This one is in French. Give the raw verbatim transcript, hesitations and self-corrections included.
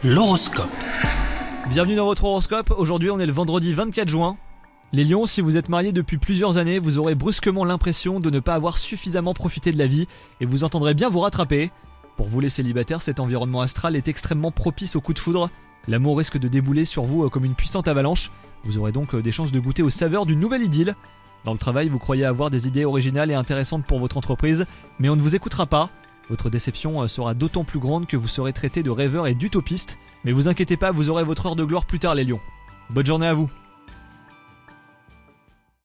L'horoscope. Bienvenue dans votre horoscope. Aujourd'hui on est le vendredi vingt-quatre juin. Les lions, si vous êtes mariés depuis plusieurs années, vous aurez brusquement l'impression de ne pas avoir suffisamment profité de la vie et vous entendrez bien vous rattraper. Pour vous les célibataires, cet environnement astral est extrêmement propice aux coups de foudre. L'amour risque de débouler sur vous comme une puissante avalanche. Vous aurez donc des chances de goûter aux saveurs d'une nouvelle idylle. Dans le travail, vous croyez avoir des idées originales et intéressantes pour votre entreprise, mais on ne vous écoutera pas. Votre déception sera d'autant plus grande que vous serez traité de rêveur et d'utopiste. Mais vous inquiétez pas, vous aurez votre heure de gloire plus tard les lions. Bonne journée à vous.